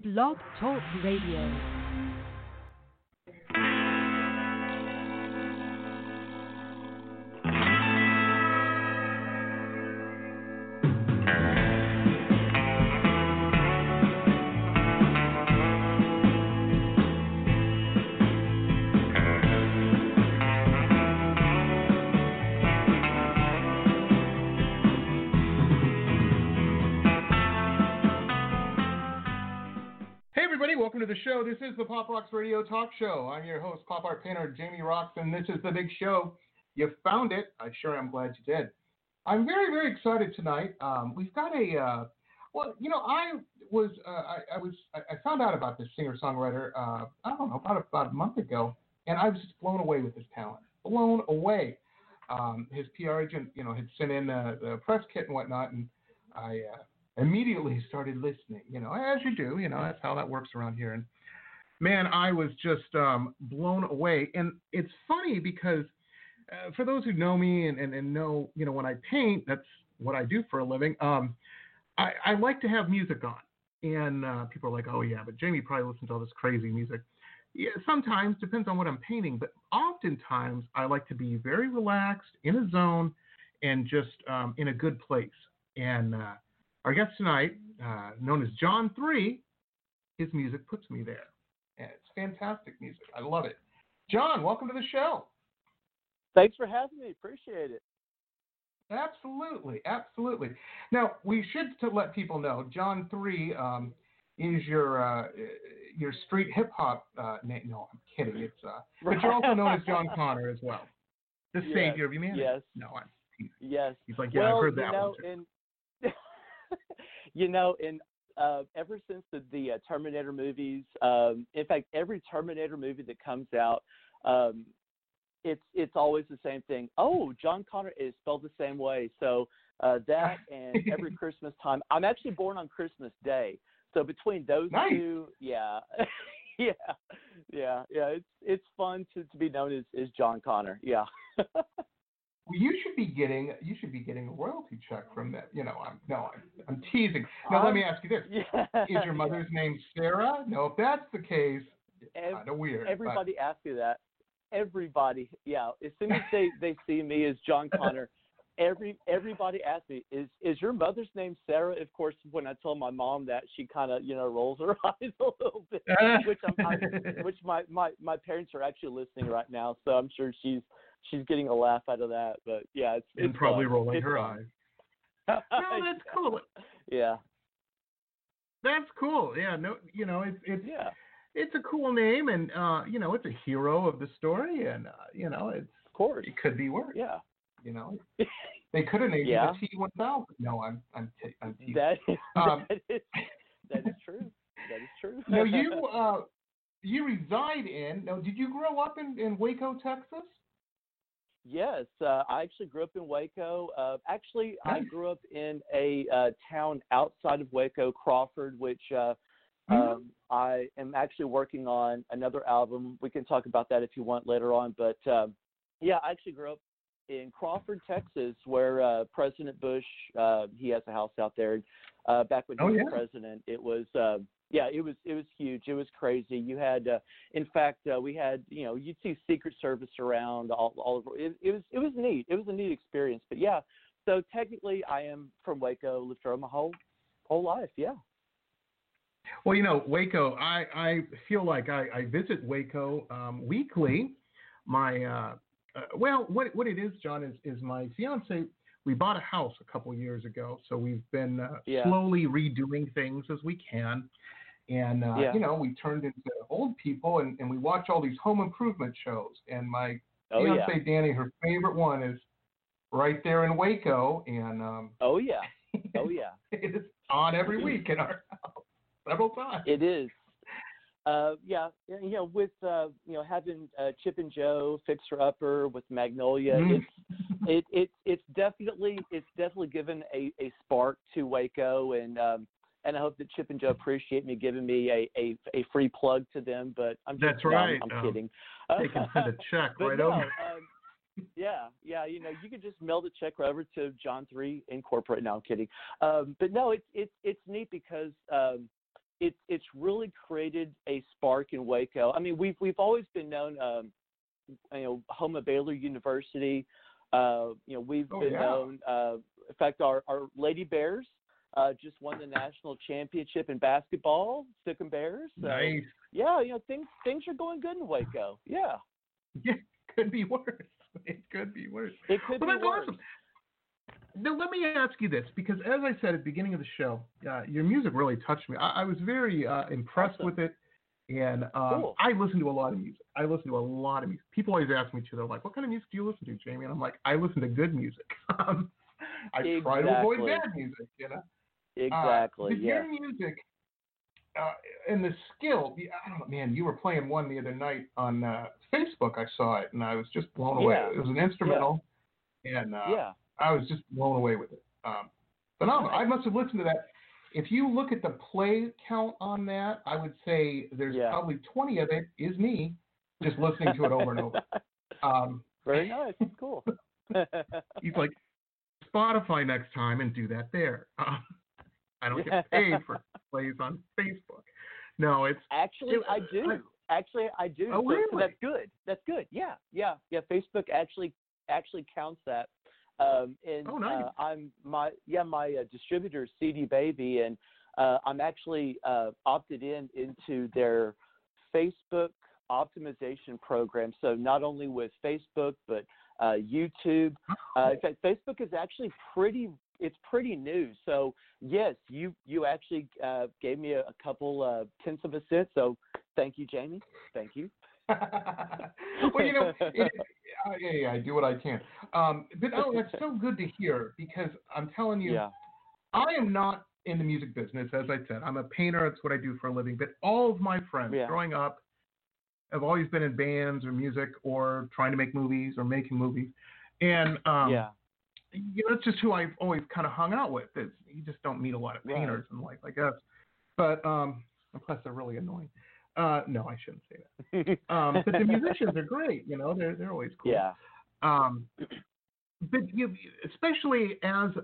Blog Talk Radio. Welcome to the show. This is the Pop Rocks Radio Talk Show. I'm your host, pop art painter Jamie Rocks, and this is the big show. You found it. I sure am glad you did. I'm very, very excited tonight. We've got a I found out about this singer-songwriter. I don't know, about a month ago, and I was just blown away with his talent. Blown away. His PR agent, had sent in the press kit and whatnot, and I immediately started listening, as you do, that's how that works around here. And man, I was just blown away. And it's funny because for those who know me and know, when I paint, that's what I do for a living. I like to have music on. And people are like, oh yeah, but Jamie probably listens to all this crazy music. Yeah, sometimes, depends on what I'm painting, but oftentimes I like to be very relaxed, in a zone, and just in a good place. And our guest tonight, known as John 3, his music puts me there. And it's fantastic music. I love it. John, welcome to the show. Thanks for having me. Appreciate it. Absolutely, absolutely. Now, we should to let people know, John 3 is your street hip hop name. No, I'm kidding. It's but you're also known as John Connor as well, the savior of humanity. Yes. No, I'm teasing. Yes. He's like, yeah, I've heard that one too. Ever since the Terminator movies, in fact, every Terminator movie that comes out, it's always the same thing. Oh, John Connor is spelled the same way. So that and every Christmas time, I'm actually born on Christmas Day. So between those two, yeah, it's fun to be known as John Connor. Yeah. Well, you should be getting a royalty check from that. I'm teasing. Now let me ask you this: Is your mother's name Sarah? No, if that's the case, it's kind of weird. Everybody asks me that. Everybody, yeah. As soon as they see me as John Connor, everybody asks me, is your mother's name Sarah? Of course, when I tell my mom that, she kind of rolls her eyes a little bit, which my parents are actually listening right now, so I'm sure she's getting a laugh out of that. But yeah, it's probably fun. rolling her eyes. No, that's cool. Yeah, that's cool. Yeah, no, it's a cool name, and it's a hero of the story, and it's of course it could be worse. Yeah. They could have named you the T-1000. No, I'm teasing. That is true. That is true. Now you reside in. Now, did you grow up in Waco, Texas? Yes, I actually grew up in Waco. Nice. I grew up in a town outside of Waco, Crawford, which I am actually working on another album. We can talk about that if you want later on. But I actually grew up in Crawford, Texas, where President Bush, he has a house out there. Back when he was president, it was it was huge. It was crazy. You had, in fact, we had, you'd see Secret Service around all over. It was neat. It was a neat experience. But yeah, so technically, I am from Waco. Lived there my whole life. Yeah. Well, Waco. I feel like I visit Waco weekly. My what it is, John, is my fiance. We bought a house a couple years ago, so we've been slowly redoing things as we can. And, we turned into old people, and we watch all these home improvement shows. And my fiance, Danny, her favorite one is right there in Waco. And it's on every week in our house, several times. It is. With having Chip and Jo, Fixer Upper with Magnolia, it's definitely given a spark to Waco, and I hope that Chip and Jo appreciate me giving me a free plug to them. But I'm just, that's right. I'm kidding. They can send a check right over. You can just mail the check right over to John 3 Incorporated. No, I'm kidding. But no, it's neat because it's really created a spark in Waco. I mean, we've always been known, home of Baylor University. We've been known. In fact, our Lady Bears just won the national championship in basketball, Stickum Bears. So, nice. Yeah, things are going good in Waco. Yeah. Yeah, it could be worse. It could be worse. It could be that's worse. Awesome. Now, let me ask you this, because as I said at the beginning of the show, your music really touched me. I was very impressed with it, and cool. I listen to a lot of music. People always ask me, too, they're like, what kind of music do you listen to, Jamie? And I'm like, I listen to good music. I try to avoid bad music, Exactly, your music and the skill, I don't know, man, you were playing one the other night on Facebook. I saw it, and I was just blown away. It was an instrumental, and I was just blown away with it. Phenomenal. I must have listened to that. If you look at the play count on that, I would say there's probably 20 of it is me just listening to it over and over. Very nice. Cool. He's like, Spotify next time and do that there. I don't get paid for plays on Facebook. No, it's I do. I do. Oh, really? So that's good. That's good. Yeah. Facebook actually counts that. Nice. I'm my distributor, CD Baby, and I'm actually opted into their Facebook optimization program. So not only with Facebook, but YouTube. In fact, Facebook is actually pretty new. So yes, you actually gave me a couple tenths of a cent. So thank you, Jamie. Thank you. Well, I do what I can. But that's so good to hear, because I'm telling you, I am not in the music business. As I said, I'm a painter. It's what I do for a living. But all of my friends growing up have always been in bands or music or trying to make movies or making movies. And that's just who I've always kind of hung out with. You just don't meet a lot of painters in life, I guess. But plus they're really annoying. No, I shouldn't say that. But the musicians are great. They're always cool. Yeah. But especially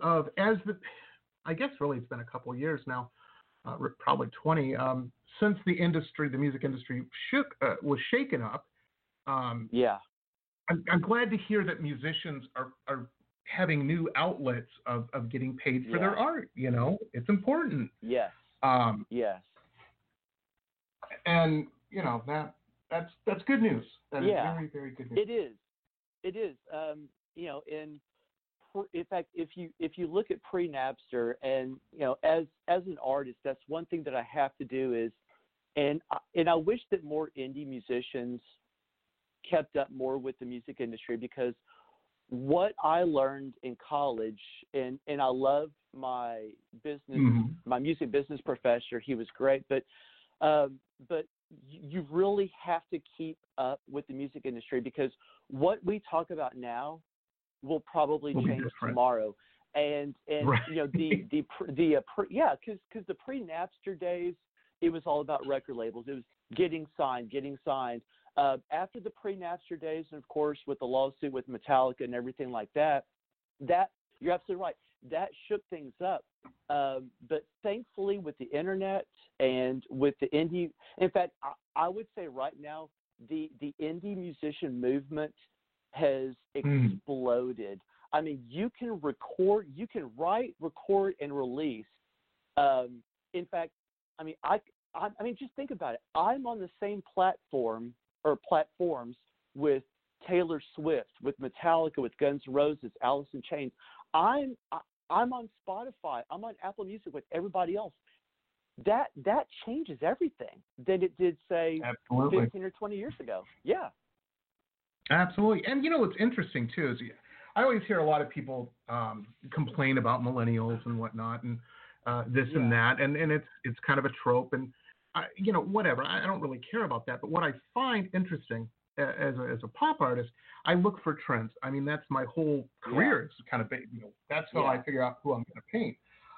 I guess really it's been a couple of years now, probably 20, since the music industry was shaken up. I'm glad to hear that musicians are having new outlets of getting paid for their art. It's important. Yes. Yes. And that's good news. That is very, very good news. It is. In fact, if you look at pre-Napster, and as an artist, that's one thing that I have to do is, and I wish that more indie musicians kept up more with the music industry, because what I learned in college, and I love my business, my music business professor. He was great, but you really have to keep up with the music industry, because what we talk about now will probably change tomorrow. And because the pre-Napster days, it was all about record labels. It was getting signed. After the pre-Napster days, and of course with the lawsuit with Metallica and everything like that you're absolutely right. That shook things up. But thankfully, with the internet and with the indie, in fact, I would say right now, the indie musician movement has exploded. I mean, you can write, record, and release. In fact, I mean, just think about it. I'm on the same platforms with Taylor Swift, with Metallica, with Guns N' Roses, Alice in Chains. I'm on Spotify. I'm on Apple Music with everybody else. That changes everything than it did, say, 15 or 20 years ago. Yeah. Absolutely. And what's interesting too is I always hear a lot of people complain about millennials and whatnot, and this and that, and it's kind of a trope, and whatever. I don't really care about that. But what I find interesting as a pop artist, I look for trends. I mean, that's my whole career. It's kind of that's how I figure out who I'm going to paint.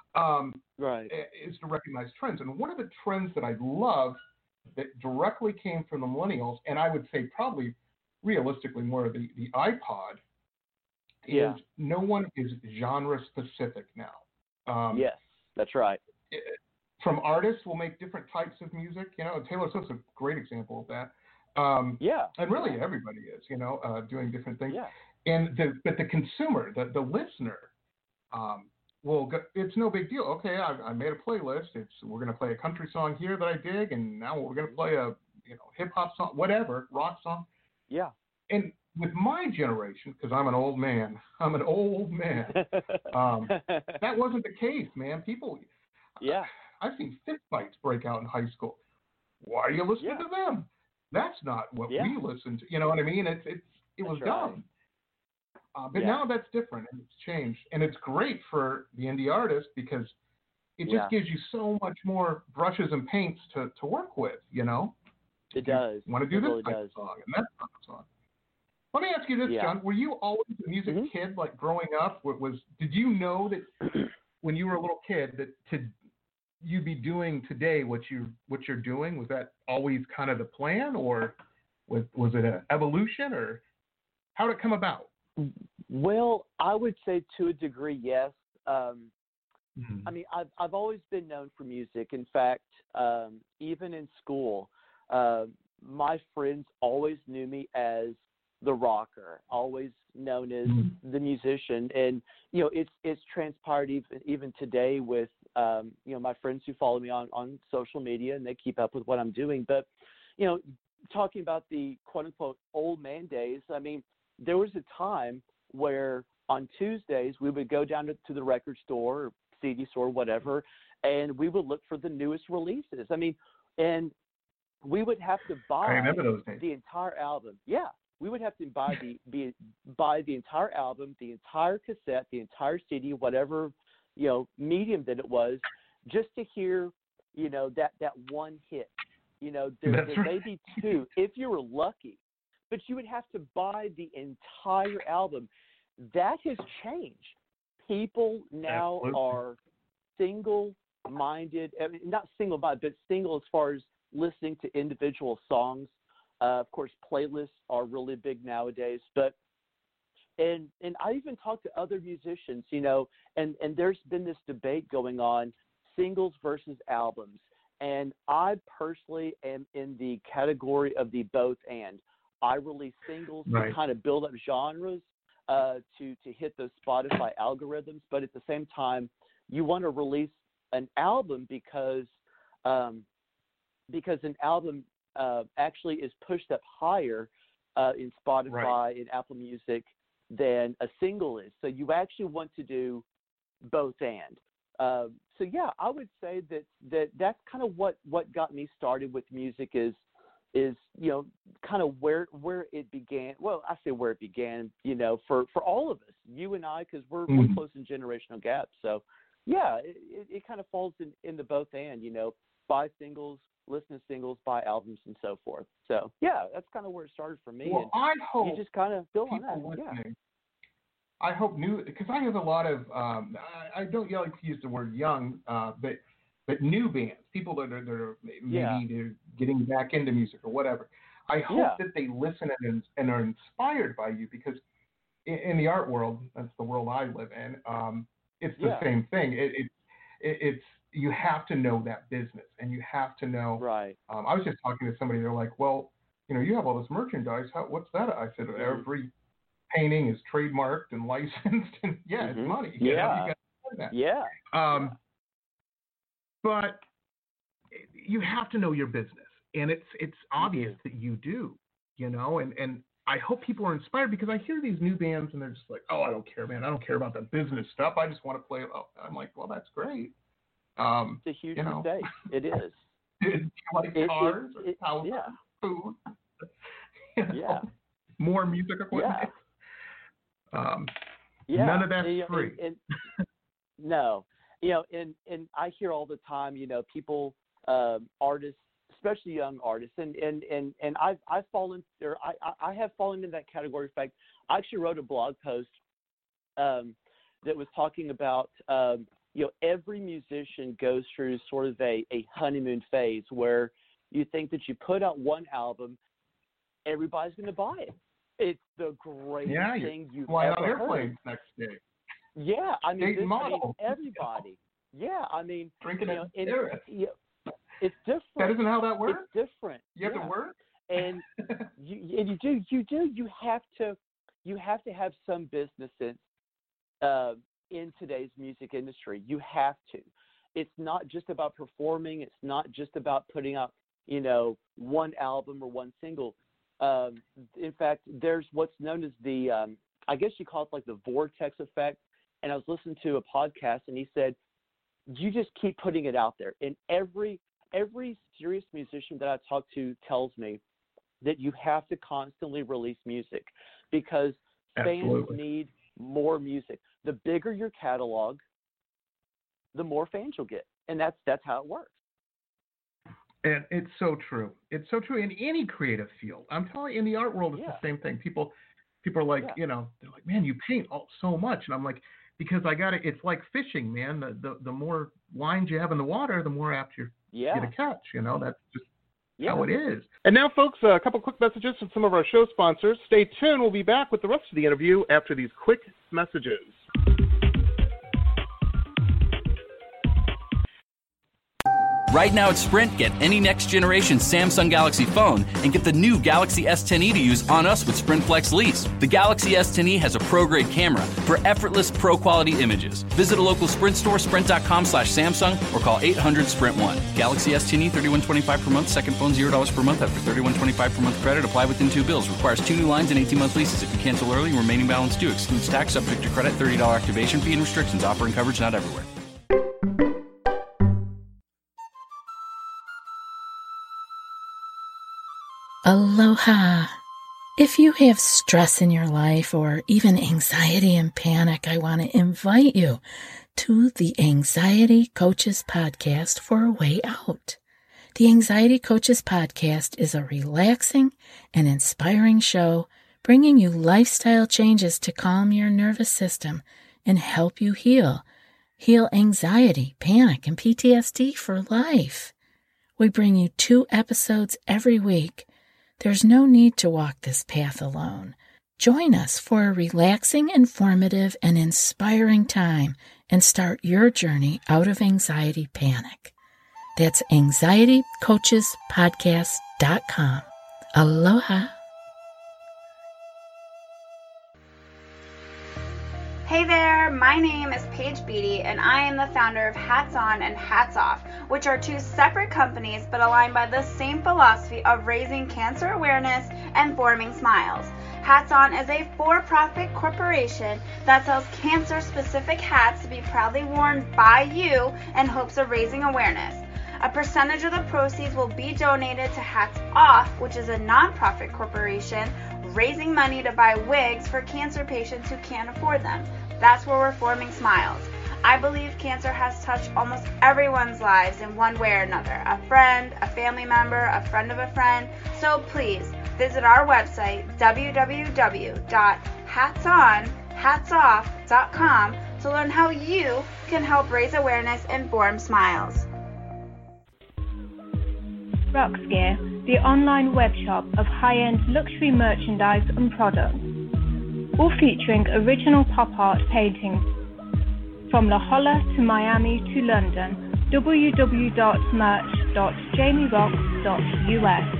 Is to recognize trends. And one of the trends that I love that directly came from the millennials, and I would say probably realistically more of the iPod, is no one is genre specific now. Yes, that's right. from artists will make different types of music. Taylor Swift's a great example of that. And really everybody is, doing different things. Yeah. But the consumer, the listener, it's no big deal. Okay, I made a playlist. We're going to play a country song here that I dig, and now we're going to play a hip hop song, whatever, rock song. Yeah. And with my generation, because I'm an old man, that wasn't the case, man. People, I've seen fist fights break out in high school. Why are you listening to them? That's not what we listen to. You know what I mean? It was dumb. But now that's different, and it's changed. And it's great for the indie artist because it just gives you so much more brushes and paints to work with, It does. You want to do this type of song, and that type of song. Let me ask you this, John. Were you always a music kid, like growing up? Did you know that when you were a little kid that you'd be doing today what you're doing? Was that always kind of the plan, or was it an evolution, or how did it come about? Well, I would say to a degree, yes. I mean, I've always been known for music. In fact, even in school, my friends always knew me as the rocker, always known as the musician. And, it's transpired even today with, my friends who follow me on social media, and they keep up with what I'm doing. But, talking about the quote unquote old man days, I mean, there was a time where on Tuesdays we would go down to the record store or CD store, whatever, and we would look for the newest releases. I mean, and we would have to buy the entire album. Yeah, we would have to buy buy the entire album, the entire cassette, the entire CD, whatever medium that it was, just to hear that one hit. There may be two if you were lucky. But you would have to buy the entire album. That has changed. People now are single-minded. I mean, not single-minded, but single as far as listening to individual songs. Of course, playlists are really big nowadays. But and I even talked to other musicians, and there's been this debate going on, singles versus albums. And I personally am in the category of the both and. I release singles to kind of build up genres to hit those Spotify algorithms. But at the same time, you want to release an album because an album actually is pushed up higher in Spotify and Apple Music than a single is. So you actually want to do both and. So, yeah, I would say that's kind of what got me started with music is kind of where it began. Well, I say where it began, for all of us, you and I, because we're close in generational gaps. So, yeah, it kind of falls in the both and, buy singles, listen to singles, buy albums, and so forth. So, yeah, that's kind of where it started for me. Well, I hope you just kind of build on that. Listening, I hope because I have a lot of, I don't like to use the word young, but new bands, people that are maybe they're getting back into music or whatever. I hope that they listen and are inspired by you, because in the art world, that's the world I live in. It's the same thing. It's you have to know that business, and you have to know. Right. I was just talking to somebody. They're like, well, you have all this merchandise. What's that? I said, every painting is trademarked and licensed, and it's money. You got to do that. Yeah. But you have to know your business, and it's obvious that you do, and I hope people are inspired, because I hear these new bands and they're just like, oh, I don't care, man. I don't care about the business stuff. I just want to play. I'm like, well, that's great. It's a huge mistake. It is. Do you like cars or houses, food? More music equipment. None of that's free. No. And I hear all the time, people, artists, especially young artists, and I've fallen there. I have fallen in that category. In fact, I actually wrote a blog post that was talking about, every musician goes through sort of a honeymoon phase where you think that you put out one album, everybody's going to buy it. It's the greatest thing you've ever heard. Flying on airplanes next day. Yeah, I mean, everybody. Yeah, I mean, Drinking you know, it. it's different. That isn't how that works. It's different. You have to work. And you have to have some business sense in today's music industry. You have to. It's not just about performing. It's not just about putting out, you know, one album or one single. In fact, there's what's known as the, I guess you call it like the vortex effect. And I was listening to a podcast, and he said, you just keep putting it out there. And every serious musician that I talk to tells me that you have to constantly release music because fans need more music. The bigger your catalog, the more fans you'll get. And that's how it works. And it's so true. It's so true in any creative field. I'm telling you, in the art world, it's the same thing. People are like, you know, they're like, man, you paint so much. And I'm like, because it's like fishing, man. The more lines you have in the water, the more apt you're going to catch. You know, that's just how it is. And now, folks, a couple quick messages from some of our show sponsors. Stay tuned. We'll be back with the rest of the interview after these quick messages. Right now at Sprint, get any next-generation Samsung Galaxy phone and get the new Galaxy S10e to use on us with Sprint Flex Lease. The Galaxy S10e has a pro-grade camera for effortless pro-quality images. Visit a local Sprint store, sprint.com/Samsung, or call 800-SPRINT1. Galaxy S10e, $31.25 per month. Second phone, $0 per month after $31.25 per month credit. Apply within 2 bills. Requires 2 new lines and 18-month leases. If you cancel early, remaining balance due. Excludes tax, subject to credit, $30 activation fee and restrictions. Offering coverage not everywhere. Aloha. If you have stress in your life or even anxiety and panic, I want to invite you to the Anxiety Coaches Podcast for a way out. The Anxiety Coaches Podcast is a relaxing and inspiring show bringing you lifestyle changes to calm your nervous system and help you heal anxiety, panic, and PTSD for life. We bring you 2 episodes every week. There's no need to walk this path alone. Join us for a relaxing, informative, and inspiring time and start your journey out of anxiety panic. That's anxietycoachespodcast.com. Aloha. Hey there, my name is Paige Beatty, and I am the founder of Hats On and Hats Off, which are 2 separate companies but aligned by the same philosophy of raising cancer awareness and forming smiles. Hats On is a for-profit corporation that sells cancer-specific hats to be proudly worn by you in hopes of raising awareness. A percentage of the proceeds will be donated to Hats Off, which is a nonprofit corporation raising money to buy wigs for cancer patients who can't afford them. That's where we're forming smiles. I believe cancer has touched almost everyone's lives in one way or another. A friend, a family member, a friend of a friend. So please visit our website, www.hatsonhatsoff.com, to learn how you can help raise awareness and form smiles. Roxgear, the online web shop of high-end luxury merchandise and products, all featuring original pop art paintings from La Jolla to Miami to London. www.merch.jamierox.us.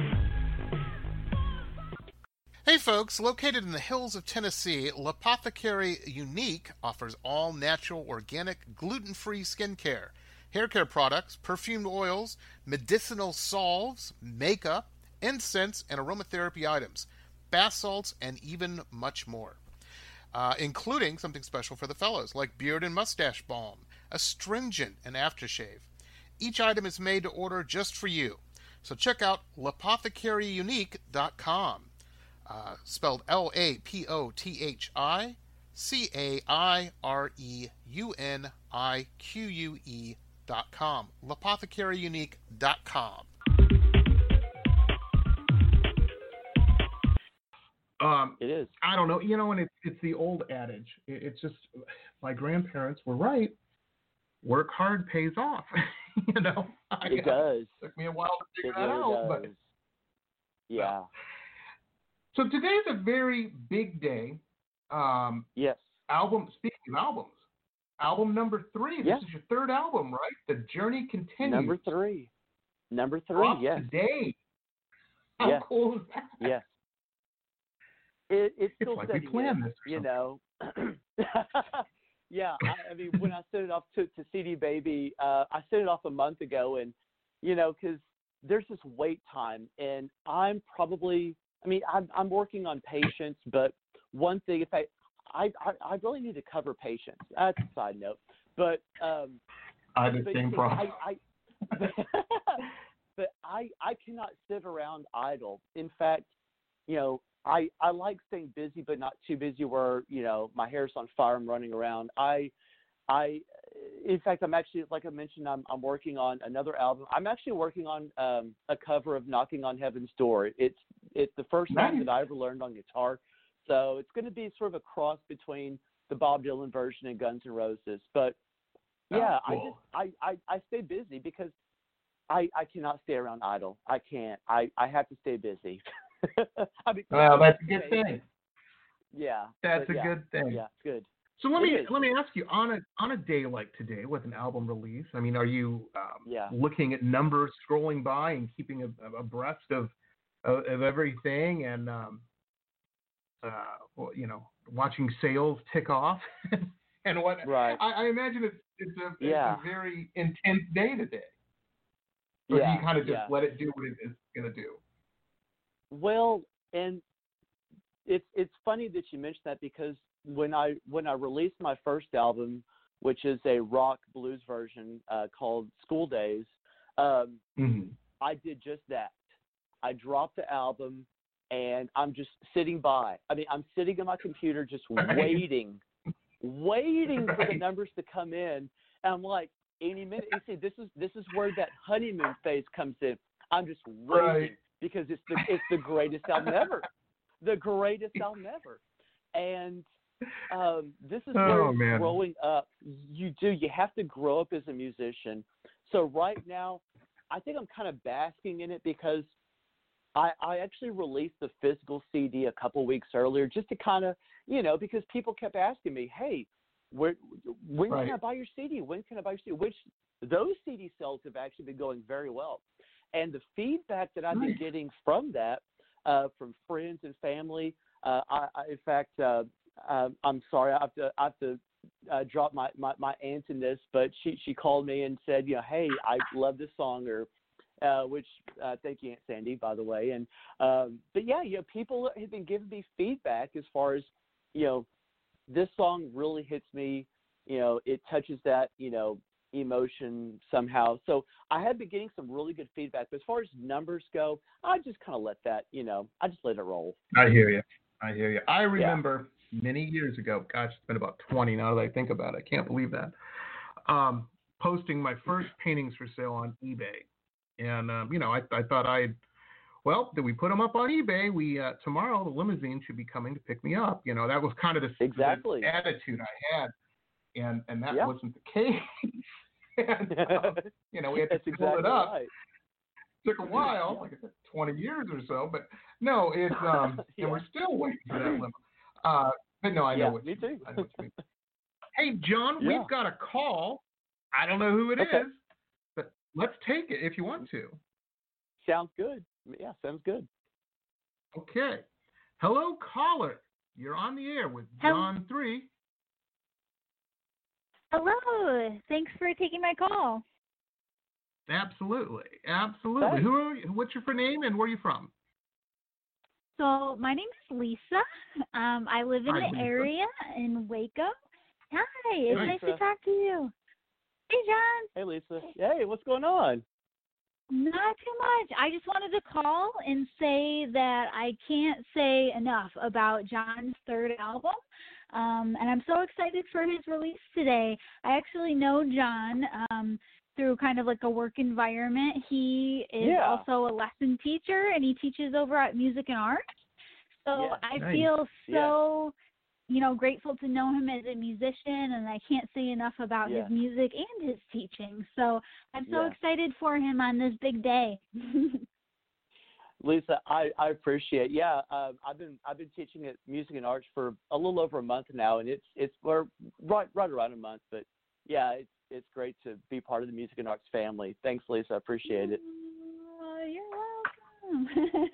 Hey folks, located in the hills of Tennessee, L'Apothecary Unique offers all natural, organic, gluten-free skincare, hair care products, perfumed oils, medicinal salves, makeup, incense, and aromatherapy items, bath salts, and even much more. Including something special for the fellows, like beard and mustache balm, astringent, and aftershave. Each item is made to order just for you. So check out L'Apothecaryunique.com. Spelled LAPOTHICAREUNIQUE.com. L'Apothecaryunique.com. It is. I don't know. You know, and it's the old adage. It's just, my grandparents were right. Work hard pays off. You know? It does. Took me a while to figure that really out. does. But, yeah. So today's a very big day. Yes. Speaking of albums, album number 3. Yeah. This is your third album, right? The Journey Continues. Number 3. Dropped Yes. today. How Yes. cool is that? Yes. It's It's still like we setting planned in, this or you know. Yeah, I mean, when I sent it off to CD Baby, I sent it off a month ago, and you know, because there's this wait time, and I'm working on patience, but one thing, if I really need to cover patience. That's a side note, but I had the same problem. But I cannot sit around idle. In fact, you know, I like staying busy, but not too busy where, you know, my hair's on fire, I'm running around. In fact, I'm actually, like I mentioned, I'm working on another album. I'm actually working on a cover of Knocking on Heaven's Door. It's the first song that I ever learned on guitar. So it's going to be sort of a cross between the Bob Dylan version and Guns N' Roses. But yeah, cool. I stay busy because I cannot stay around idle. I can't. I have to stay busy. I mean, well, that's a good thing. Yeah. That's a good thing. Yeah, good. So let me ask you, on a day like today with an album release, I mean, are you looking at numbers, scrolling by, and keeping abreast of everything, and you know, watching sales tick off and what? Right. I imagine it's a very intense day today. Or do you kind of just let it do what it's going to do? Well, and it's funny that you mentioned that, because when I released my first album, which is a rock blues version called School Days, I did just that. I dropped the album, and I'm just sitting by. I mean, I'm sitting on my computer just waiting for the numbers to come in. And I'm like, any minute. You see, this is where that honeymoon phase comes in. I'm just waiting because it's the greatest album ever. The greatest album ever. And this is where growing up, you have to grow up as a musician. So right now, I think I'm kind of basking in it, because I actually released the physical CD a couple weeks earlier, just to kind of, you know, because people kept asking me, hey, when can I buy your CD? When can I buy your CD? Which those CD sales have actually been going very well. And the feedback that I've been getting from that, from friends and family, in fact, I'm sorry, I have to drop my aunt in this, but she called me and said, you know, hey, I love this song, or which thank you, Aunt Sandy, by the way. And but yeah, you know, people have been giving me feedback as far as, you know, this song really hits me, you know, it touches that, you know, emotion somehow. So I have been getting some really good feedback. But as far as numbers go, I just kind of let that, you know, I just let it roll. I hear you. I remember many years ago, gosh, it's been about 20 now that I think about it. I can't believe that. Posting my first paintings for sale on eBay. And, you know, I thought did we put them up on eBay? Tomorrow the limousine should be coming to pick me up. You know, that was kind of the attitude I had. And that wasn't the case. And, you know, we had to pull it up. Right. Took a while, like I said, 20 years or so. But no, it's and we're still waiting for that limo. But no, I know what you mean. I know what you mean. Hey, John, we've got a call. I don't know who it is, but let's take it if you want to. Sounds good. Yeah, sounds good. Okay. Hello, caller. You're on the air with John 3. Hello. Thanks for taking my call. Absolutely. Hi. Who are you? What's your name and where are you from? So my name's Lisa. I live in the area in Waco. Hi. It's nice to talk to you. Hey, John. Hey, Lisa. Hey, what's going on? Not too much. I just wanted to call and say that I can't say enough about John's third album. And I'm so excited for his release today. I actually know John through kind of like a work environment. He is also a lesson teacher, and he teaches over at Music and Arts. So I feel so, you know, grateful to know him as a musician, and I can't say enough about his music and his teaching. So I'm so excited for him on this big day. Lisa, I appreciate. Yeah, I've been teaching at Music and Arts for a little over a month now, and we're right around a month. But yeah, it's great to be part of the Music and Arts family. Thanks, Lisa. I appreciate it. You're welcome.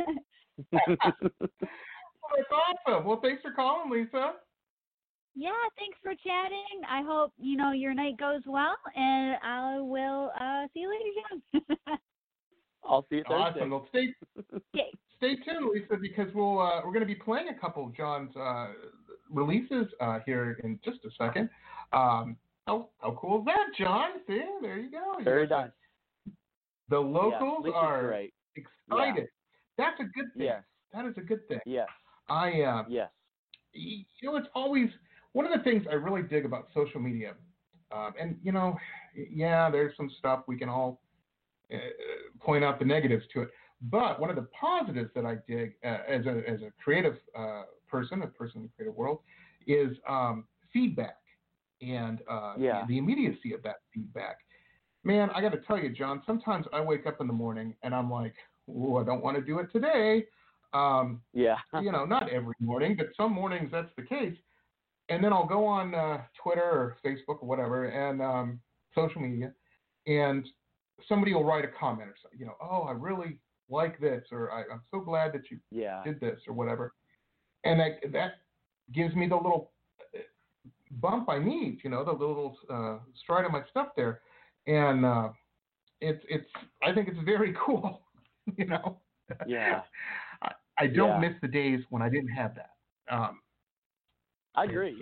Well, that's awesome. Well, thanks for calling, Lisa. Yeah, thanks for chatting. I hope your night goes well, and I will see you later, John. I'll see you Thursday. Awesome. Well, stay tuned, Lisa, because we're going to be playing a couple of John's releases here in just a second. How cool is that, John? See, there you go. Very nice. The locals are great. excited. Yeah. That's a good thing. Yes. That is a good thing. Yes. Yes. It's always one of the things I really dig about social media. And there's some stuff we can all point out the negatives to it. But one of the positives that I dig as a creative person in the creative world, is feedback and the immediacy of that feedback. Man, I got to tell you, John, sometimes I wake up in the morning and I'm like, I don't want to do it today. Not every morning, but some mornings that's the case. And then I'll go on Twitter or Facebook or whatever and social media, and somebody will write a comment or something, I really like this, or I'm so glad that you did this or whatever. And that gives me the little bump I need, the little stride of my stuff there. And I think it's very cool, Yeah. I don't miss the days when I didn't have that. I agree.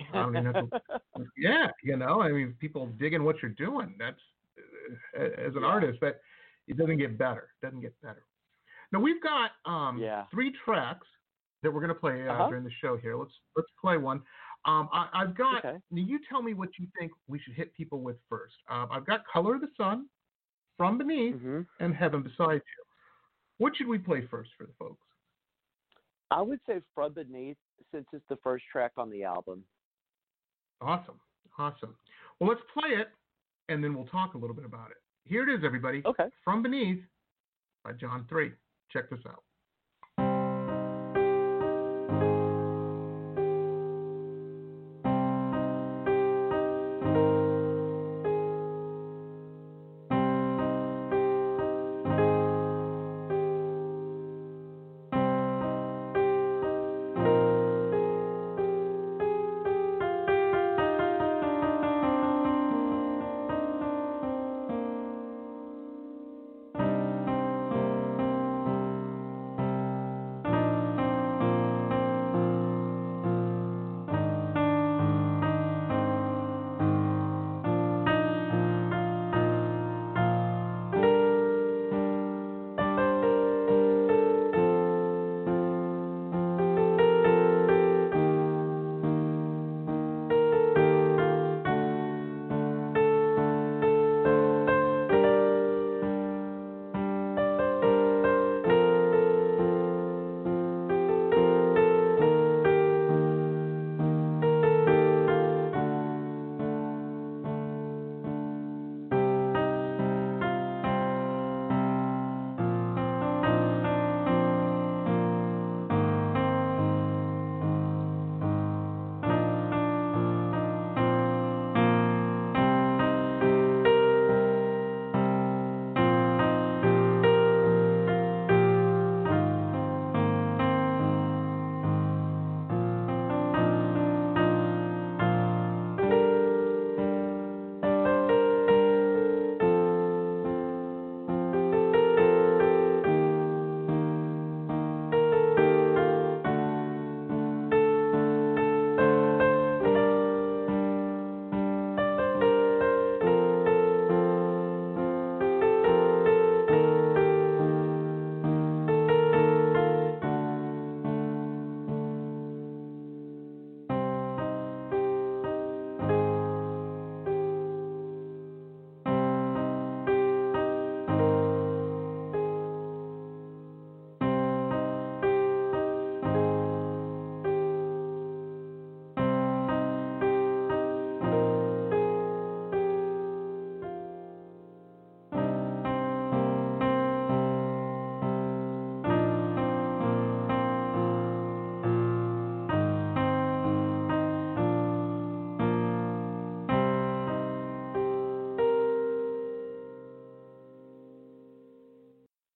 People digging what you're doing. That's as an artist, that it doesn't get better. Now we've got 3 tracks that we're going to play during the show here. Let's play one. I've got. Now you tell me what you think we should hit people with first. I've got "Color of the Sun," "From Beneath," and "Heaven Beside You." What should we play first for the folks? I would say "From Beneath," since it's the first track on the album. Awesome. Well, let's play it, and then we'll talk a little bit about it. Here it is, everybody. Okay. "From Beneath" by John 3. Check this out.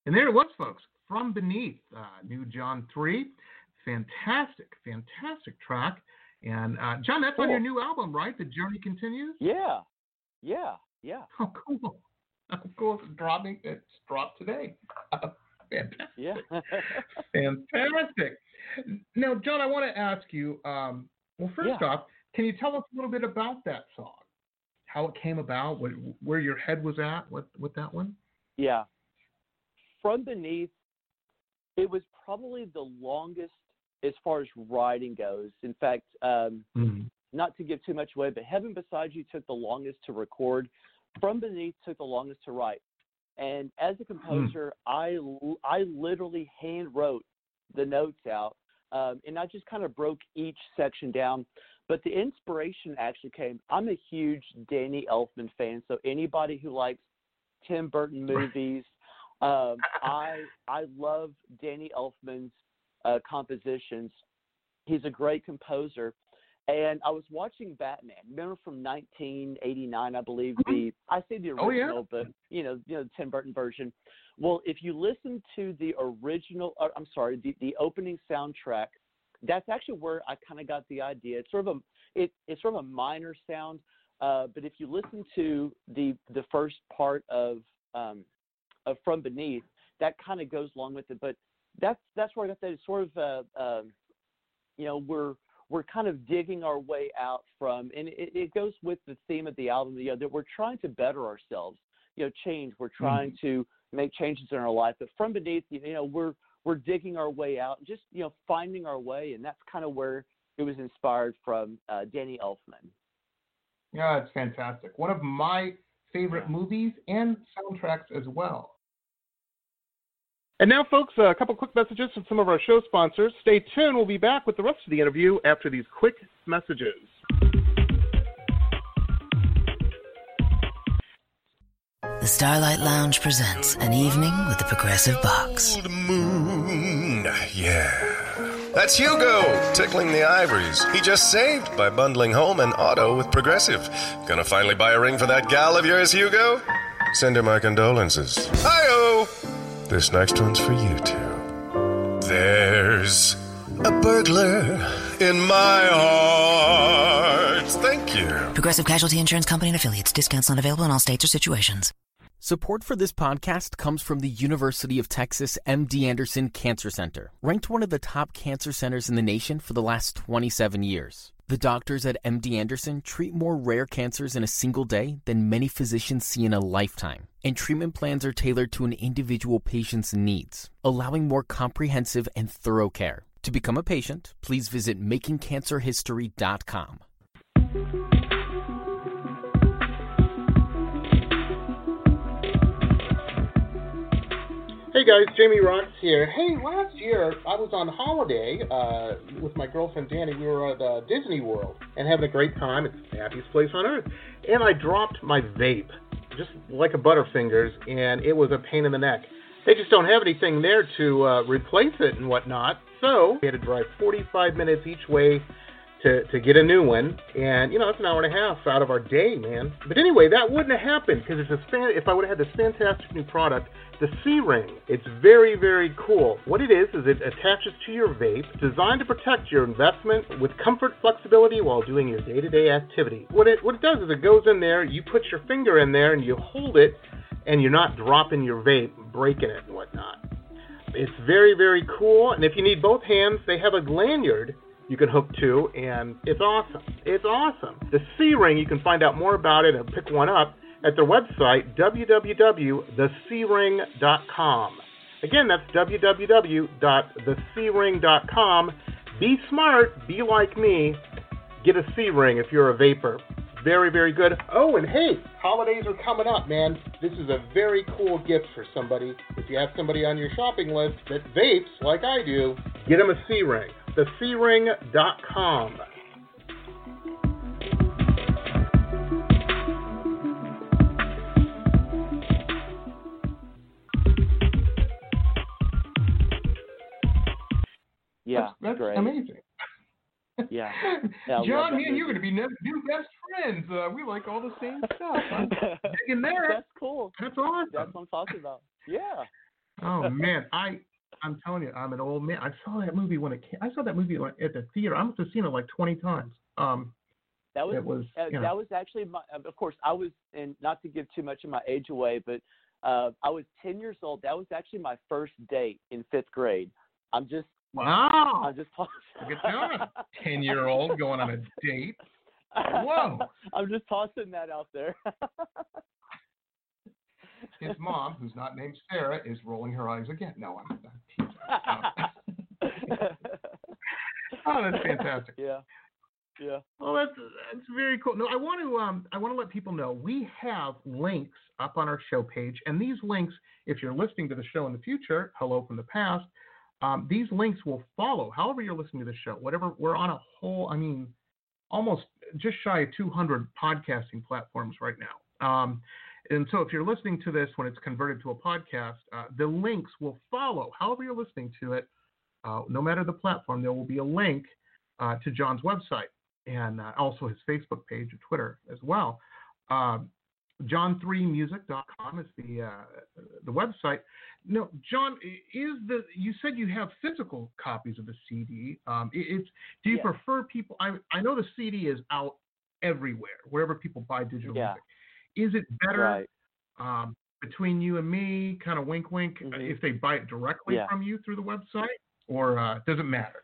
And there it was, folks. From Beneath, new John 3. Fantastic track. And John, that's on your new album, right? The Journey Continues? Yeah. Oh, cool. Oh, cool. It's dropped today. Fantastic. Yeah. Fantastic. Now, John, I want to ask you, first off, can you tell us a little bit about that song? How it came about, where your head was at with that one? Yeah. From Beneath, it was probably the longest as far as writing goes. In fact, not to give too much away, but Heaven Beside You took the longest to record. From Beneath took the longest to write. And as a composer, I literally hand wrote the notes out, and I just kind of broke each section down. But the inspiration actually came. I'm a huge Danny Elfman fan, so anybody who likes Tim Burton movies, I love Danny Elfman's compositions. He's a great composer. And I was watching Batman. Remember from 1989, I believe, I say the original, but the Tim Burton version. Well, if you listen to the original, the opening soundtrack, that's actually where I kind of got the idea. It's sort of a minor sound, but if you listen to the first part of From Beneath, that kind of goes along with it. But that's where I got that. It's sort of we're kind of digging our way out from, and it goes with the theme of the album, that we're trying to better ourselves, change. We're trying to make changes in our life. But From Beneath, we're digging our way out, just, finding our way. And that's kind of where it was inspired from Danny Elfman. Yeah, it's fantastic. One of my favorite movies and soundtracks as well. And now, folks, a couple quick messages from some of our show sponsors. Stay tuned. We'll be back with the rest of the interview after these quick messages. The Starlight Lounge presents An Evening with the Progressive Box. Old moon, yeah. That's Hugo, tickling the ivories. He just saved by bundling home and auto with Progressive. Gonna finally buy a ring for that gal of yours, Hugo? Send her my condolences. Hi-oh! This next one's for you, too. There's a burglar in my heart. Thank you. Progressive Casualty Insurance Company and Affiliates. Discounts not available in all states or situations. Support for this podcast comes from the University of Texas MD Anderson Cancer Center, ranked one of the top cancer centers in the nation for the last 27 years. The doctors at MD Anderson treat more rare cancers in a single day than many physicians see in a lifetime. And treatment plans are tailored to an individual patient's needs, allowing more comprehensive and thorough care. To become a patient, please visit makingcancerhistory.com. Hey guys, Jamie Rocks here. Hey, last year I was on holiday with my girlfriend Danny. We were at Disney World and having a great time. It's the happiest place on earth. And I dropped my vape, just like a Butterfingers, and it was a pain in the neck. They just don't have anything there to replace it and whatnot. So we had to drive 45 minutes each way to get a new one, and it's an hour and a half out of our day, man. But anyway, that wouldn't have happened because if I would have had this fantastic new product, the C-Ring. It's very, very cool. What it is it attaches to your vape, designed to protect your investment with comfort, flexibility while doing your day-to-day activity. What it does is it goes in there, you put your finger in there, and you hold it, and you're not dropping your vape, breaking it and whatnot. It's very, very cool, and if you need both hands, they have a lanyard you can hook to, and it's awesome. It's awesome. The C-Ring, you can find out more about it and pick one up at their website, www.thecring.com. Again, that's www.thecring.com. Be smart. Be like me. Get a C-Ring if you're a vapor. Very, very good. Oh, and hey, holidays are coming up, man. This is a very cool gift for somebody. If you have somebody on your shopping list that vapes like I do, get them a C-Ring. thecring.com. Yeah, that's great. Amazing. Yeah. John, me and you are going to be new best friends. We like all the same stuff. Digging there. That's cool. That's awesome. That's what I'm talking about. Yeah. Oh man, I'm telling you, I'm an old man. I saw that movie when it came. I saw that movie at the theater. I must have seen it like 20 times. That was actually my. Of course, I was, and not to give too much of my age away, but I was 10 years old. That was actually my first date in 5th grade. Wow. I'm just. Look at that. 10-year-old going on a date. Whoa. I'm just tossing that out there. His mom, who's not named Sarah, is rolling her eyes again. No, I'm teasing. Oh, that's fantastic. Yeah. Well, that's very cool. No, I want to let people know we have links up on our show page, and these links, if you're listening to the show in the future, hello from the past, these links will follow. However you're listening to the show, whatever, we're on a whole, almost just shy of 200 podcasting platforms right now. And so if you're listening to this when it's converted to a podcast, the links will follow. However you're listening to it, no matter the platform, there will be a link to John's website and also his Facebook page or Twitter as well. John3music.com is the website. No, John, you said you have physical copies of the CD. Do you prefer people? I know the CD is out everywhere, wherever people buy digital music. Is it better between you and me, kind of wink, wink, if they buy it directly from you through the website, or does it matter?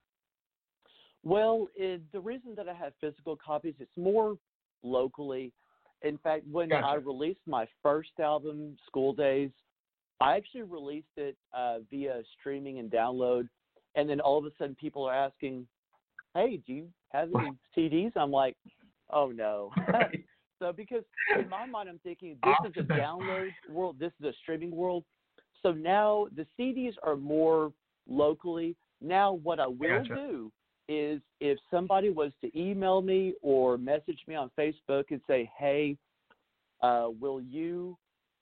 Well, the reason that I have physical copies, it's more locally. In fact, when I released my first album, School Days, I actually released it via streaming and download, and then all of a sudden people are asking, hey, do you have any CDs? I'm like, oh, no. Right. So because in my mind I'm thinking this is a download world, this is a streaming world. So now the CDs are more locally. Now what I will do is if somebody was to email me or message me on Facebook and say, hey, will you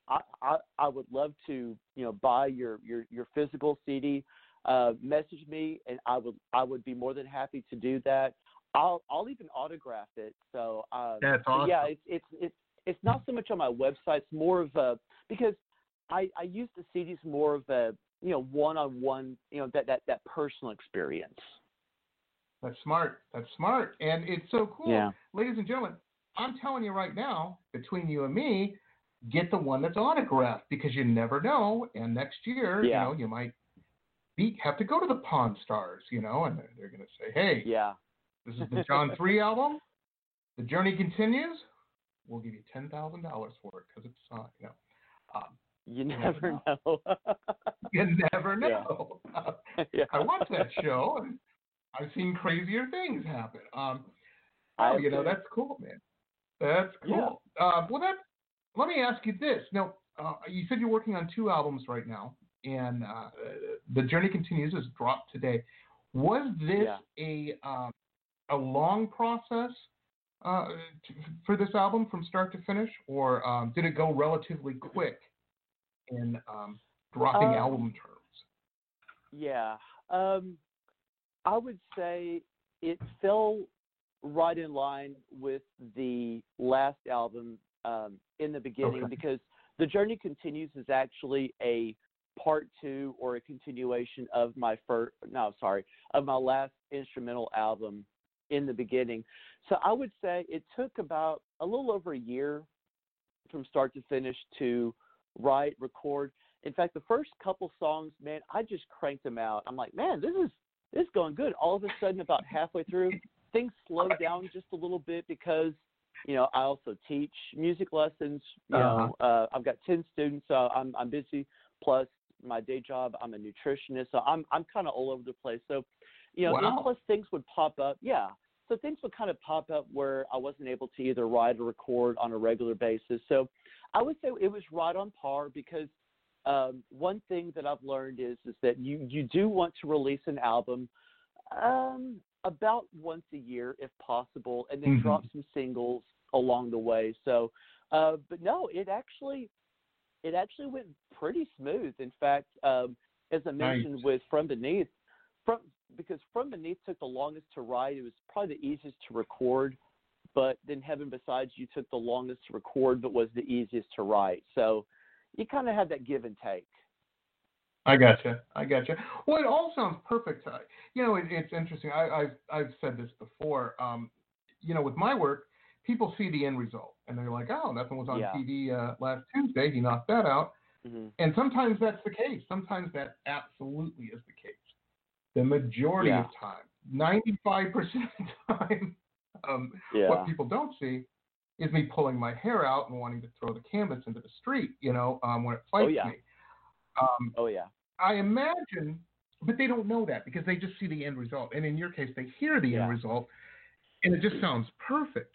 I would love to, buy your physical CD, message me and I would be more than happy to do that. I'll even autograph it. So that's awesome. Yeah, it's not so much on my website. It's more of because I use the CDs more of a one-on-one, that personal experience. That's smart. And it's so cool. Yeah. Ladies and gentlemen, I'm telling you right now, between you and me, get the one that's autographed because you never know. And next year, you might have to go to the Pawn Stars, and they're going to say, hey, this is the John 3 album. The Journey Continues. We'll give you $10,000 for it because it's you never know. You never know. I watched that show and I've seen crazier things happen. That's cool, man. That's cool. Yeah. Let me ask you this. Now, you said you're working on 2 albums right now, and The Journey Continues is dropped today. Was this a long process for this album from start to finish, or did it go relatively quick in dropping album terms? Yeah. I would say it fell right in line with the last album in the beginning because The Journey Continues is actually a part 2 or a continuation of my last instrumental album in the beginning. So I would say it took about a little over a year from start to finish to write, record. In fact, the first couple songs, man, I just cranked them out. I'm like, man, this is going good. All of a sudden, about halfway through, things slowed down just a little bit because, I also teach music lessons. I've got 10 students, so I'm busy. Plus my day job, I'm a nutritionist, so I'm kind of all over the place. So, and plus things would pop up. Yeah. So things would kind of pop up where I wasn't able to either write or record on a regular basis. So I would say it was right on par because one thing that I've learned is that you do want to release an album about once a year if possible, and then drop some singles along the way. So, but no, it actually went pretty smooth. In fact, as I mentioned with From Beneath, because From Beneath took the longest to write, it was probably the easiest to record, but then Heaven Besides You took the longest to record, but was the easiest to write. So you kind of had that give and take. I gotcha. Well, it all sounds perfect. It's interesting. I've said this before. With my work, people see the end result, and they're like, "Oh, that one was on TV last Tuesday. He knocked that out." Mm-hmm. And sometimes that's the case. Sometimes that absolutely is the case. The majority of time, 95% of the time, what people don't see is me pulling my hair out and wanting to throw the canvas into the street. When it fights me. I imagine, but they don't know that because they just see the end result. And in your case, they hear the end result, and it just sounds perfect.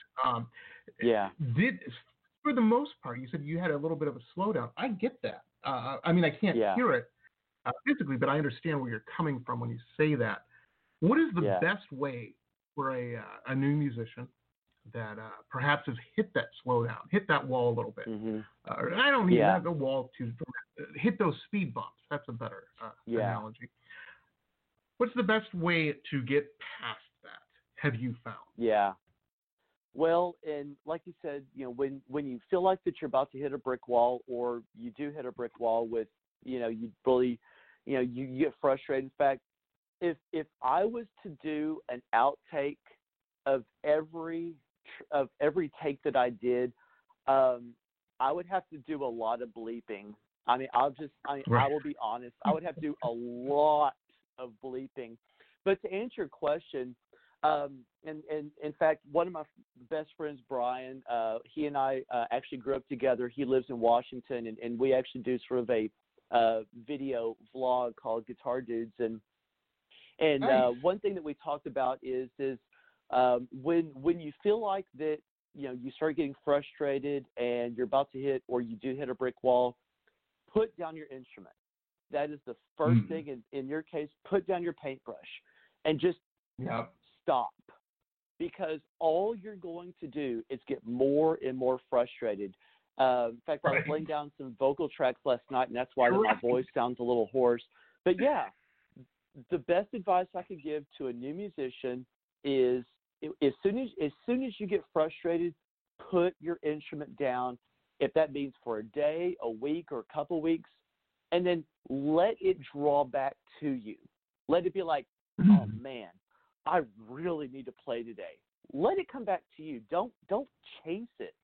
For the most part, you said you had a little bit of a slowdown. I get that. I can't hear it physically, but I understand where you're coming from when you say that. What is the best way for a new musician that perhaps has hit that slowdown, hit that wall a little bit? I don't mean the wall to hit those speed bumps. That's a better analogy. What's the best way to get past that, have you found? Yeah. Well, and like you said, when you feel like that you're about to hit a brick wall, or you do hit a brick wall with, you really, you get frustrated. In fact, if I was to do an outtake of every take that I did, I would have to do a lot of bleeping. I will be honest. I would have to do a lot of bleeping. But to answer your question, and in fact, one of my best friends, Brian, he and I actually grew up together. He lives in Washington, and we actually do sort of a video vlog called Guitar Dudes. And nice. One thing that we talked about is when you feel like that, you start getting frustrated and you're about to hit, or you do hit a brick wall, put down your instrument. That is the first thing. In your case, put down your paintbrush and just stop, because all you're going to do is get more and more frustrated. In fact, I was laying down some vocal tracks last night, and that's why my voice sounds a little hoarse. But the best advice I could give to a new musician is, as soon as you get frustrated, put your instrument down. If that means for a day, a week, or a couple weeks, and then let it draw back to you. Let it be like, oh man, I really need to play today. Let it come back to you. Don't chase it.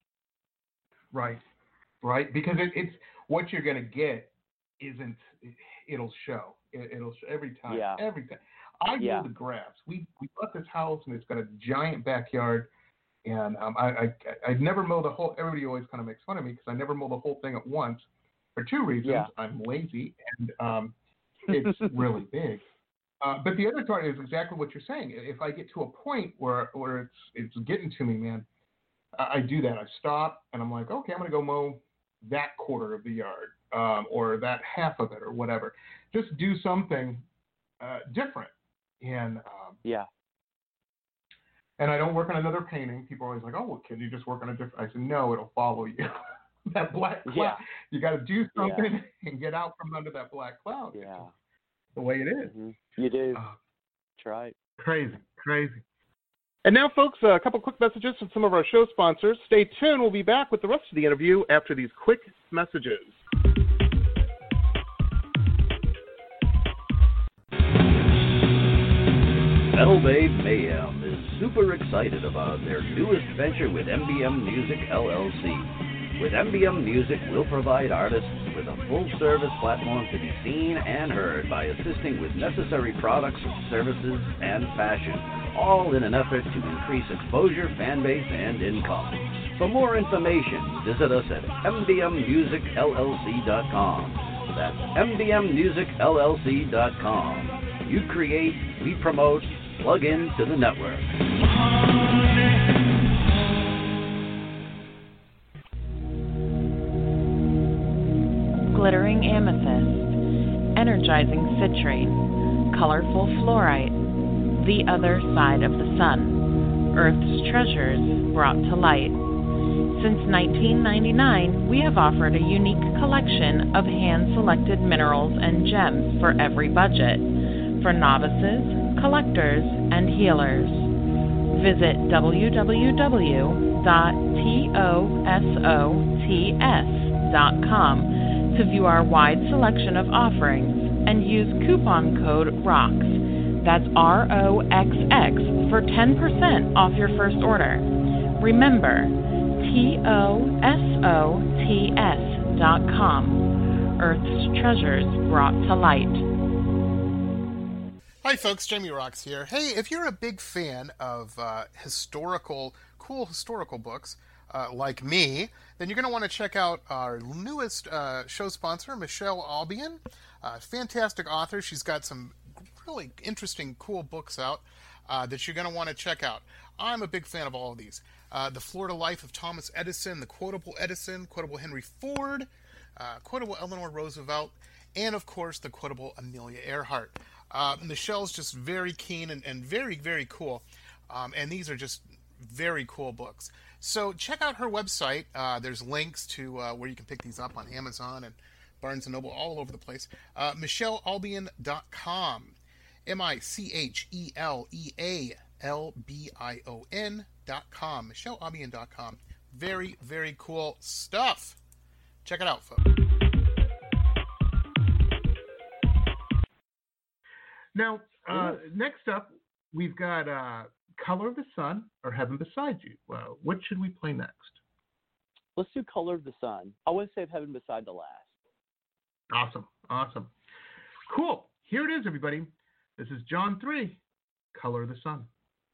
Right. Because it's what you're going to get isn't. It'll show. It'll show every time. Yeah. Every time. I know the grass. We bought this house, and it's got a giant backyard. And I never mow the whole. Everybody always kind of makes fun of me because I never mow the whole thing at once for two reasons. Yeah. I'm lazy, and it's really big. But the other part is exactly what you're saying. If I get to a point where it's getting to me, man, I do that. I stop, and I'm like, okay, I'm going to go mow that quarter of the yard, or that half of it, or whatever. Just do something different. And and I don't work on another painting. People are always like, oh, well, can you just work on a different? I said, no, it'll follow you. That black cloud. You got to do something and get out from under that black cloud. Yeah. The way it is. Mm-hmm. You do. That's right. Crazy. And now, folks, a couple quick messages from some of our show sponsors. Stay tuned. We'll be back with the rest of the interview after these quick messages. Metal Babe Mayhem is super excited about their newest venture with MBM Music LLC. With MBM Music, we'll provide artists with a full-service platform to be seen and heard by assisting with necessary products, services, and fashion, all in an effort to increase exposure, fan base, and income. For more information, visit us at mbmmusicllc.com. That's mbmmusicllc.com. You create, we promote, plug into the network. Glittering amethyst, energizing citrine, colorful fluorite, the other side of the sun, Earth's treasures brought to light. Since 1999, we have offered a unique collection of hand-selected minerals and gems for every budget, for novices, collectors, and healers. Visit www.tosots.com to view our wide selection of offerings and use coupon code ROXX. That's ROXX for 10% off your first order. Remember, TOSOTS.com. Earth's treasures brought to light. Hi folks, Jamie Roxx here. Hey, if you're a big fan of cool historical books like me, then you're going to want to check out our newest show sponsor, Michelle Albion. Fantastic author. She's got some really interesting, cool books out that you're going to want to check out. I'm a big fan of all of these. The Florida Life of Thomas Edison, The Quotable Edison, Quotable Henry Ford, Quotable Eleanor Roosevelt, and of course the Quotable Amelia Earhart. Michelle's just very keen and very, very cool. And these are just very cool books. So check out her website. There's links to where you can pick these up on Amazon and Barnes & Noble, all over the place. MichelleAlbion.com. MichelleAlbion.com. MichelleAlbion.com. Very, very cool stuff. Check it out, folks. Now, next up, we've got Color of the Sun or Heaven Beside You. What should we play next? Let's do Color of the Sun. I want to save Heaven Beside the last. Awesome. Cool. Here it is, everybody. This is John 3, Color of the Sun.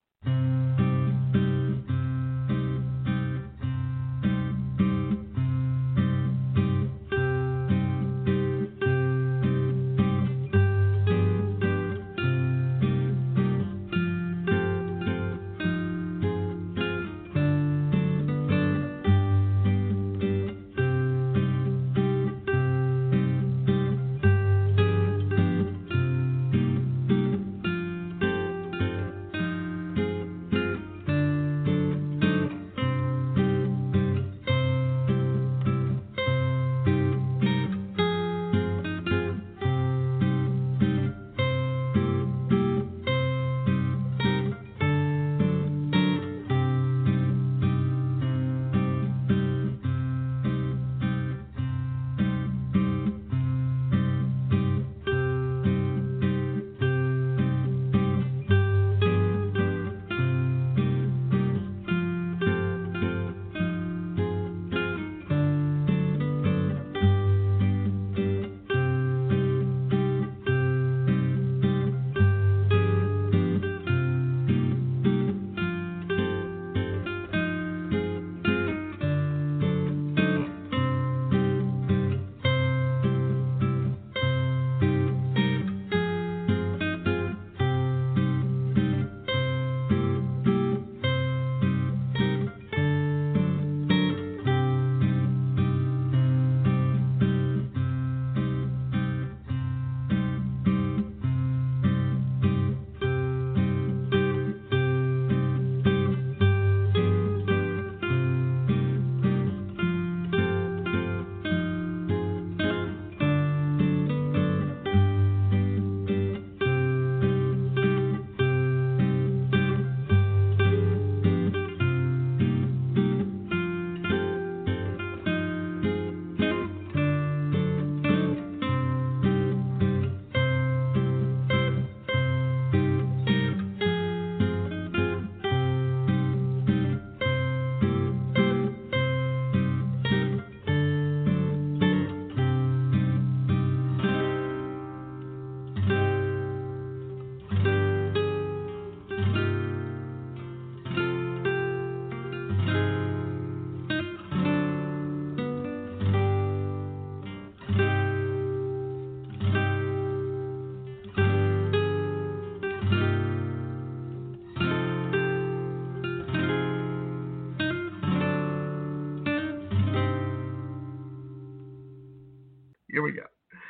Here we go.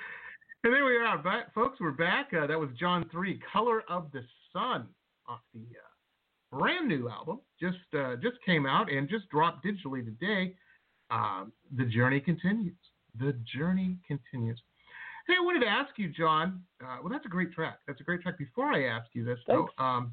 And there we are, folks. We're back. That was John 3, Color of the Sun, off the brand new album. Just came out and just dropped digitally today. The Journey Continues. The Journey Continues. Hey, I wanted to ask you, John. Well, that's a great track. Before I ask you this, though,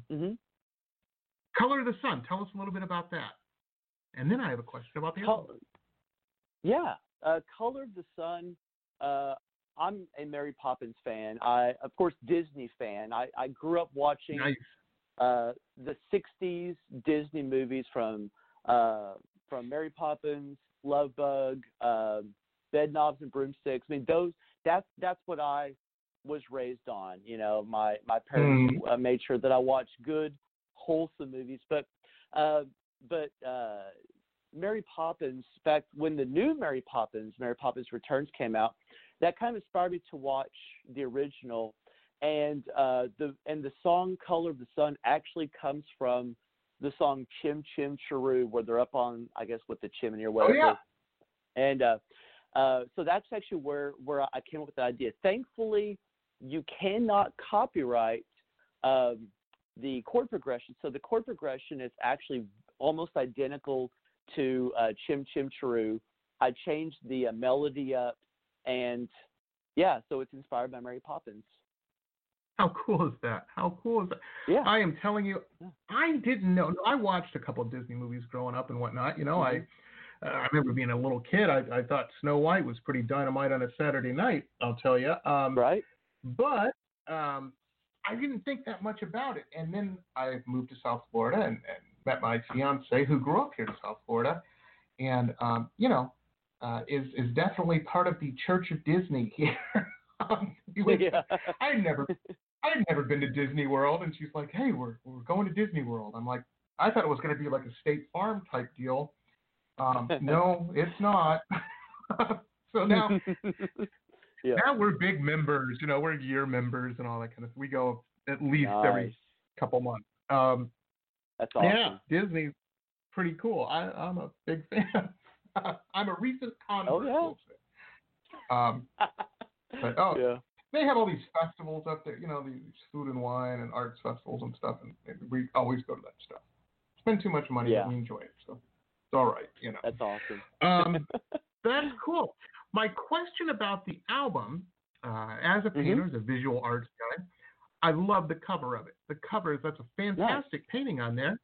Color of the Sun. Tell us a little bit about that. And then I have a question about the album. Yeah. Color of the Sun I'm a Mary Poppins fan. Of course, Disney fan. I grew up watching the '60s Disney movies from Mary Poppins, Love Bug, Bedknobs and Broomsticks. I mean, that's what I was raised on. You know, my parents made sure that I watched good, wholesome movies. But Mary Poppins, in fact, when the new Mary Poppins Returns came out, that kind of inspired me to watch the original. And the song "Color of the Sun" actually comes from the song "Chim Chim Cheroo," where they're up on, I guess, with the chimney or whatever. Oh, yeah. And so that's actually where I came up with the idea. Thankfully, you cannot copyright the chord progression. So the chord progression is actually almost identical to Chim Chim Cheroo. I changed the melody up, and yeah, so it's inspired by Mary Poppins. How cool is that? How cool is that? Yeah. I am telling you, I didn't know. I watched a couple of Disney movies growing up and whatnot. You know, I remember being a little kid. I thought Snow White was pretty dynamite on a Saturday night, I'll tell you. Right. But I didn't think that much about it. And then I moved to South Florida and met my fiance, who grew up here in South Florida, and is definitely part of the Church of Disney here. I had never been to Disney World, and she's like, "Hey, we're going to Disney World." I'm like, I thought it was going to be like a State Farm type deal. No, it's not. So now we're big members. You know, we're year members and all that kind of. We go at least every couple months. That's awesome. Yeah, Disney's pretty cool. I'm a big fan. I'm a recent convert. But they have all these festivals up there, you know, these food and wine and arts festivals and stuff, and we always go to that stuff. Spend too much money, but we enjoy it, so it's all right, you know. That's awesome. That's cool. My question about the album, as a painter, as a visual arts guy, I love the cover of it. The cover, that's a fantastic painting on there.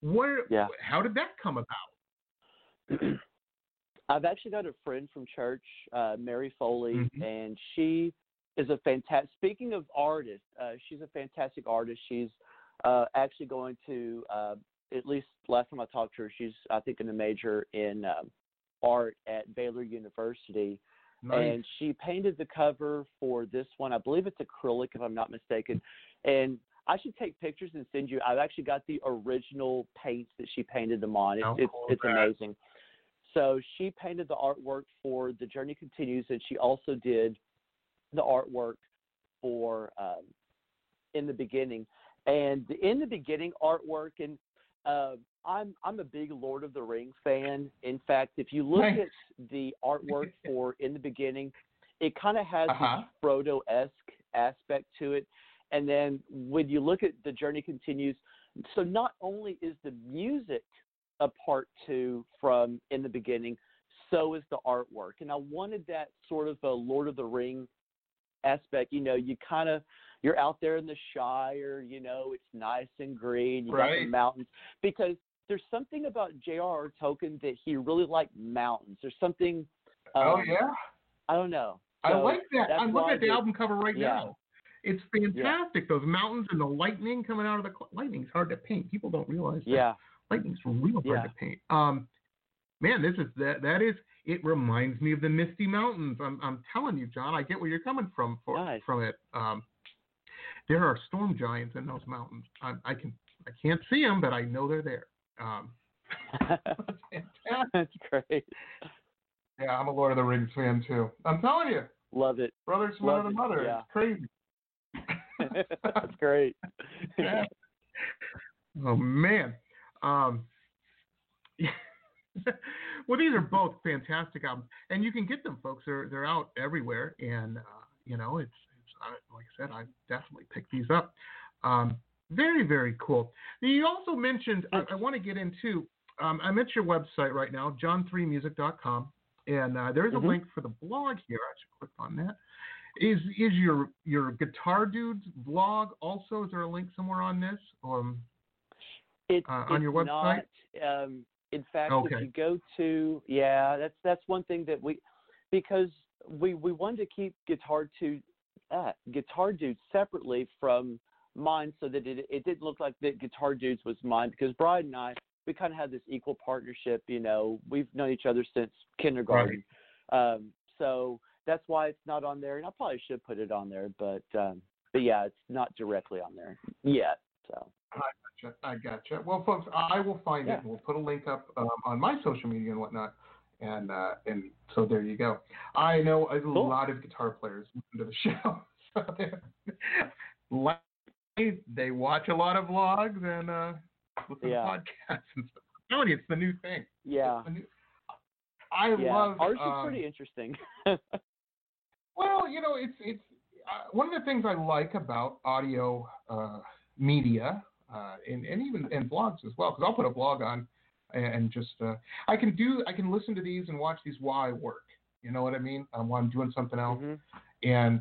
How did that come about? I've actually got a friend from church, Mary Foley, and she is a fantastic. Speaking of artists, she's a fantastic artist. She's actually going to, at least last time I talked to her, she's I think in a major in art at Baylor University, and she painted the cover for this one. I believe it's acrylic, if I'm not mistaken, and I should take pictures and send you. I've actually got the original paints that she painted them on. It's amazing. So she painted the artwork for The Journey Continues, and she also did the artwork for In the Beginning. And the In the Beginning artwork, and I'm a big Lord of the Rings fan. In fact, if you look at the artwork for In the Beginning, it kind of has this Frodo-esque aspect to it. And then when you look at The Journey Continues, so not only is the music a part two from In the Beginning, so is the artwork. And I wanted that sort of a Lord of the Ring aspect. You know, you're out there in the Shire, you know, it's nice and green, you got the mountains. Because there's something about J.R.R. Tolkien that he really liked mountains. There's something I don't know. So I like that. I'm looking at the album cover now. It's fantastic. Those mountains and the lightning coming out of the lightning's hard to paint. People don't realize that. Lightning's real hard to paint. Man, it reminds me of the Misty Mountains. I'm telling you, John, I get where you're coming from it. There are storm giants in those mountains. I can't see them, but I know they're there. That's great. Yeah, I'm a Lord of the Rings fan too. I'm telling you. Love it. Brothers from another mother. Yeah. It's crazy. That's great. Oh man. Well, these are both fantastic albums, and you can get them, folks. They're out everywhere, and you know, it's like I said, I definitely picked these up. Very, very cool. Now, you also mentioned I want to get into. I'm at your website right now, john3music.com, and there is a link for the blog here. I should click on that. Is your Guitar Dudes blog also? Is there a link somewhere on this, or on your website? Not, in fact, if you go to that's one thing that because we wanted to keep Guitar Dude separately from mine, so that it didn't look like that Guitar Dudes was mine, because Brian and I, we kind of had this equal partnership. We've known each other since kindergarten. Right. So that's why it's not on there, and I probably should put it on there, but yeah, it's not directly on there yet. So I gotcha. Well, folks, I will find it, and we'll put a link up on my social media and whatnot, and so there you go. I know a lot of guitar players listen to the show, so they watch a lot of vlogs and listen to podcasts and stuff. I'm telling you, it's the new thing. Yeah. I love ours is pretty interesting. Well, it's one of the things I like about audio media and even blogs as well, because I'll put a blog on and just I can listen to these and watch these while I work. You know what I mean? While I'm doing something else, and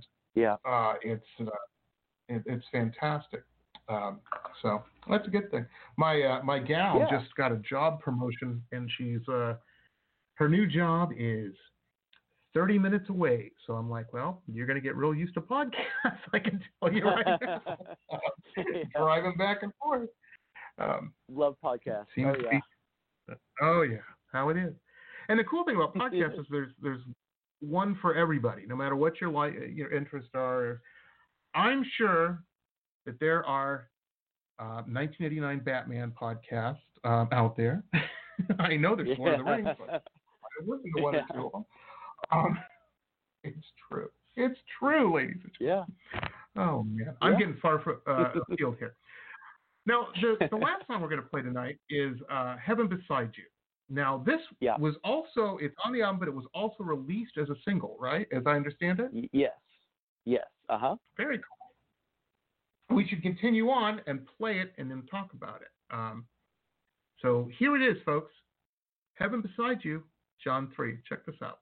it's fantastic. So that's a good thing. My gal just got a job promotion, and she's her new job is 30 minutes away. So I'm like, well, you're going to get real used to podcasts. I can tell you right now. Driving back and forth. Love podcasts. Oh yeah, how it is. And the cool thing about podcasts is there's one for everybody, no matter what your interests are. I'm sure that there are 1989 Batman podcasts out there. I know there's Lord of the Rings, but I listen to one or two of them. It's true. It's true, ladies and gentlemen. Yeah. Oh man, I'm getting far afield here. Now, the last song we're going to play tonight is "Heaven Beside You." Now, this was also, it's on the album, but it was also released as a single, right? As I understand it. Yes. Very cool. We should continue on and play it and then talk about it. So here it is, folks. Heaven Beside You, John 3. Check this out.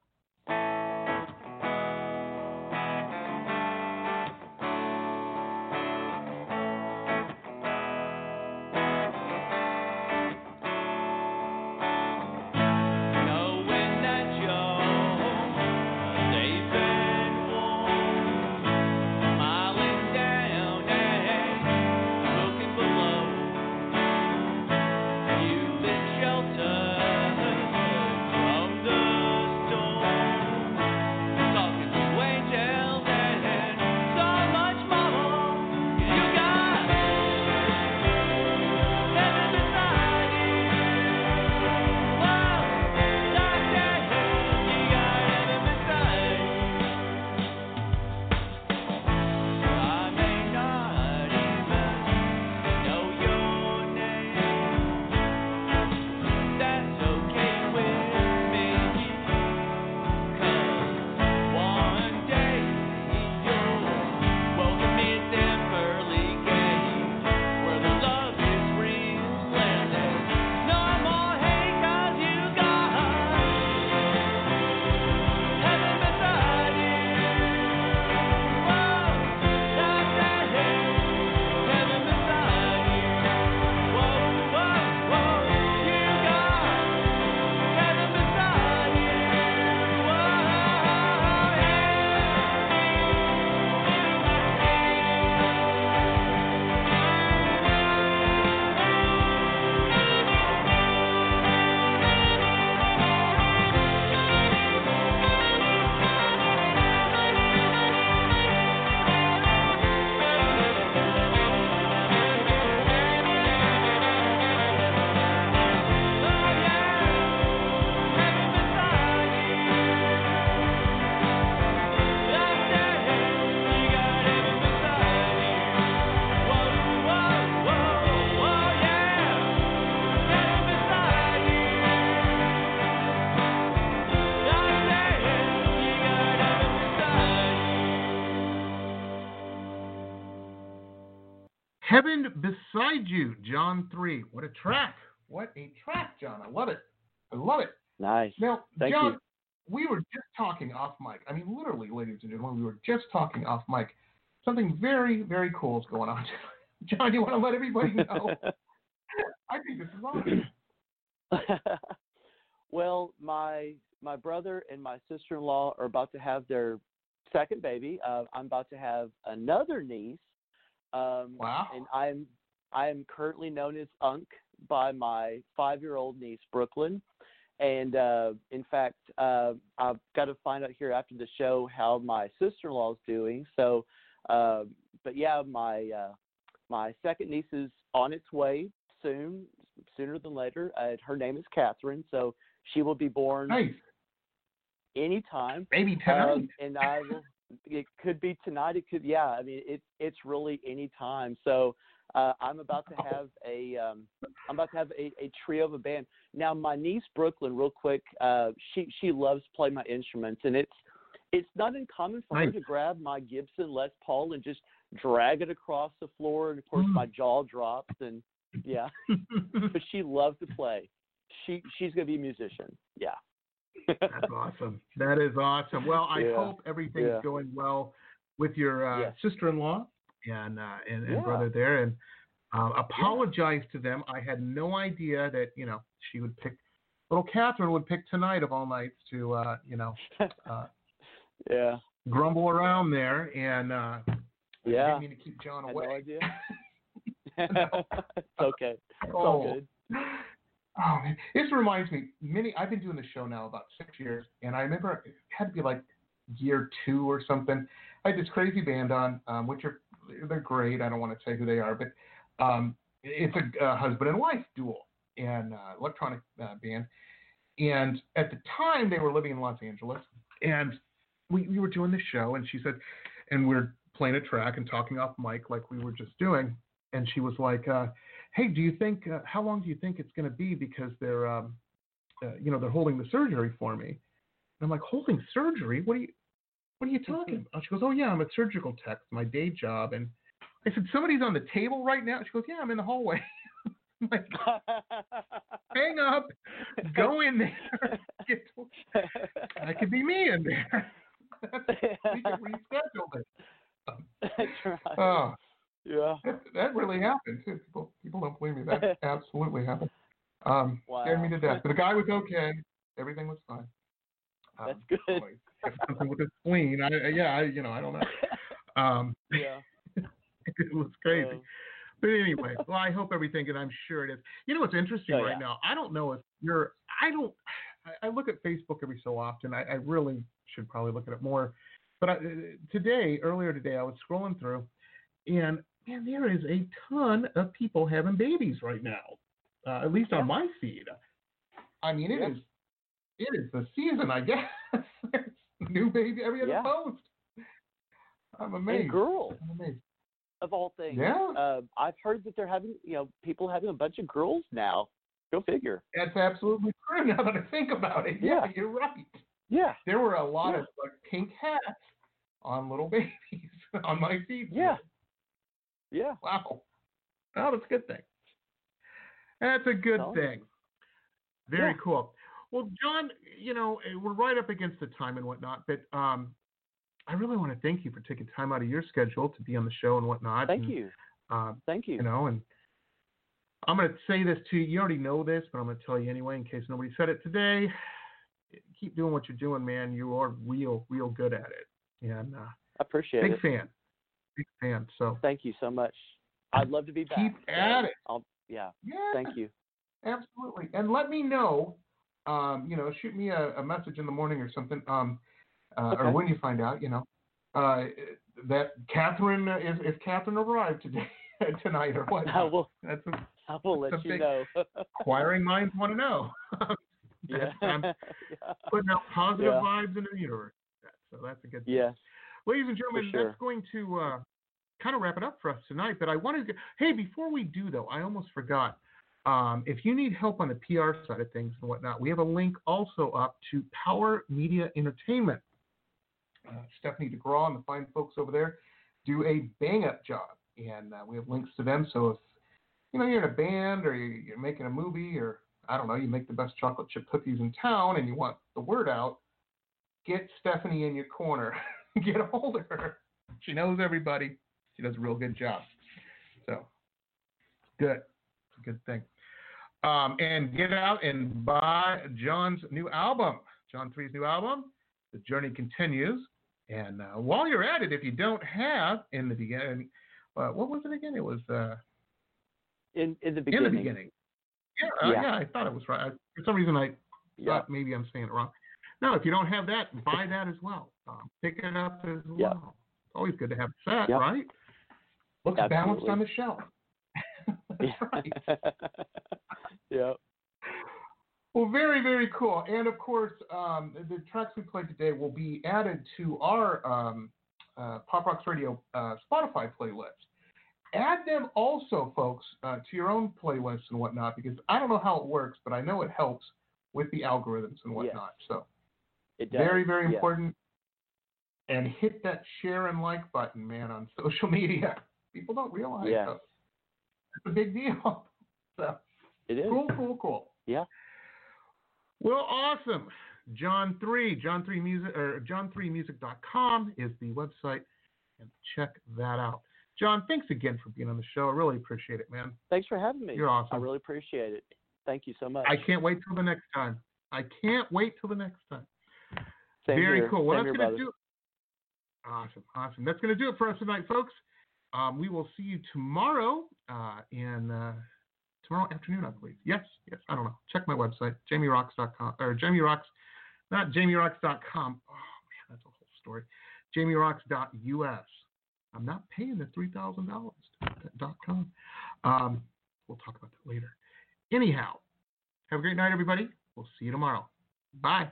Heaven Beside You, John 3. What a track. What a track, John. I love it. I love it. Nice. Now, Thank John, you. We were just talking off mic. I mean, literally, ladies and gentlemen, we were just talking off mic. Something very, very cool is going on. John, you want to let everybody know? I think this is awesome. Well, my brother and my sister-in-law are about to have their second baby. I'm about to have another niece. Wow. And I am currently known as Unc by my 5-year-old niece, Brooklyn. And in fact, I've got to find out here after the show how my sister-in-law is doing. So, but yeah, my second niece is on its way sooner than later. Her name is Catherine, so she will be born anytime. Maybe tonight. And I will. It could be tonight. It could, yeah. I mean, it's really any time. So I'm about to have a trio of a band. Now, my niece Brooklyn, real quick, she loves playing my instruments, and it's not uncommon for her to grab my Gibson Les Paul and just drag it across the floor, and of course my jaw drops, and yeah. But she loves to play. She's gonna be a musician. Yeah. That's awesome. That is awesome. Well, I hope everything's going well with your sister-in-law and brother there. And apologize to them. I had no idea that, she would pick, little Catherine would pick tonight of all nights to, grumble around there. And I didn't mean to keep John away. No idea. It's okay. It's all good. Oh, man. This reminds me, I've been doing the show now about 6 years, and I remember it had to be like year 2 or something. I had this crazy band on, they're great. I don't want to say who they are, but it's a husband and wife duo and electronic band. And at the time, they were living in Los Angeles, and we were doing the show, and she said, and we're playing a track and talking off mic like we were just doing, and she was like, hey, do you think, how long do you think it's going to be, because they're, they're holding the surgery for me. And I'm like, holding surgery? What are you talking about? She goes, oh yeah, I'm a surgical tech, my day job. And I said, somebody's on the table right now? She goes, yeah, I'm in the hallway. I'm like, hang up, go in there. That could be me in there. We could reschedule it. That's right. Oh. Yeah. That really happened too. People don't believe me. That absolutely happened. Scared me to death. But the guy was okay. Everything was fine. That's good. Something with his spleen. I don't know. It was crazy. But anyway, well, I hope everything, and I'm sure it is. You know what's interesting right now? I don't know if I look at Facebook every so often. I really should probably look at it more. But earlier today, I was scrolling through, and man, there is a ton of people having babies right now, at least on my feed. I mean, it is the season, I guess. New baby every other post. I'm amazed. And girls. I'm amazed. Of all things. Yeah. I've heard that they're having, people having a bunch of girls now. Go figure. That's absolutely true now that I think about it. Yeah, you're right. Yeah. There were a lot of pink hats on little babies on my feed. Yeah. Yeah. Wow. Well, that's a good thing. That's a good thing. Very cool. Well, John, we're right up against the time and whatnot, but I really want to thank you for taking time out of your schedule to be on the show and whatnot. Thank you. Thank you. And I'm going to say this to you. You already know this, but I'm going to tell you anyway in case nobody said it today. Keep doing what you're doing, man. You are real good at it. And I appreciate it. Big fan. So thank you so much. I'd love to be back. Keep at it. Yeah. Thank you. Absolutely. And let me know. Shoot me a message in the morning or something. Or when you find out, that Catherine is Catherine arrived tonight or what? I will let you know. Inquiring minds want to know. I'm putting out positive vibes into the universe. So that's a good thing. Yes. Ladies and gentlemen, that's going to kind of wrap it up for us tonight. But I wanted to, hey, before we do though, I almost forgot. If you need help on the PR side of things and whatnot, we have a link also up to Power Media Entertainment. Stephanie DeGraw and the fine folks over there do a bang-up job, and we have links to them. So if you're in a band or you're making a movie, or I don't know, you make the best chocolate chip cookies in town and you want the word out, get Stephanie in your corner. Get a hold of her. She knows everybody. She does a real good job. So good. It's a good thing. And get out and buy John's new album, John 3's new album, The Journey Continues. And while you're at it, if you don't have In the Beginning, what was it again? It was In the Beginning. In the Beginning. Yeah, I thought it was right. For some reason, I thought maybe I'm saying it wrong. No, if you don't have that, buy that as well. Pick it up as well. It's always good to have a set, right? Looks balanced on the shelf. Right. Yeah. Well, very, very cool. And of course, the tracks we played today will be added to our Pop Rocks Radio Spotify playlist. Add them also, folks, to your own playlists and whatnot, because I don't know how it works, but I know it helps with the algorithms and whatnot. So it does. Very, very important. And hit that share and like button, man, on social media. People don't realize that. It's a big deal. So it is. Cool. Yeah. Well, awesome. John 3 Music, or john3music.com is the website, and check that out. John, thanks again for being on the show. I really appreciate it, man. Thanks for having me. You're awesome. I really appreciate it. Thank you so much. I can't wait till the next time. Same Very here. cool. Well, Same that's here, going to do it. Awesome. That's going to do it for us tonight, folks. We will see you tomorrow tomorrow afternoon, I believe. Yes, I don't know. Check my website, JamieRocks.com, or JamieRocks, not JamieRocks.com. Oh, man, that's a whole story. JamieRocks.us. I'm not paying the $3,000.com. We'll talk about that later. Anyhow, have a great night, everybody. We'll see you tomorrow. Bye.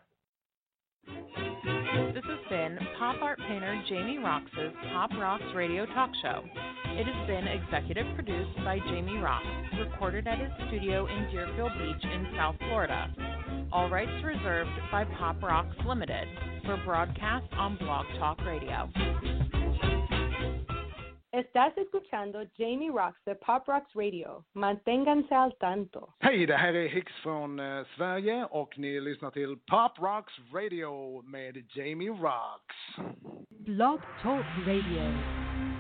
This has been pop art painter Jamie Roxx's Pop Rocks Radio Talk Show. It has been executive produced by Jamie Roxx, recorded at his studio in Deerfield Beach in South Florida. All rights reserved by Pop Rocks Limited for broadcast on Blog Talk Radio. Estás escuchando Jamie Roxx de Pop Rocks Radio. Manténganse al tanto. Hej, det här är Hicks från Sverige och ni lyssnar till Pop Rocks Radio med Jamie Roxx. Blog Talk Radio.